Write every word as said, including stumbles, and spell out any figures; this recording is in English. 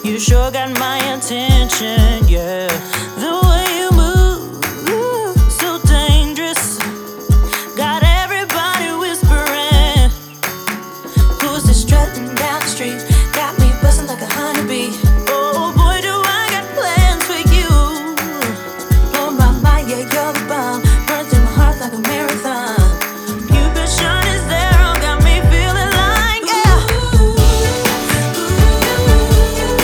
You sure got my attention, yeah. The way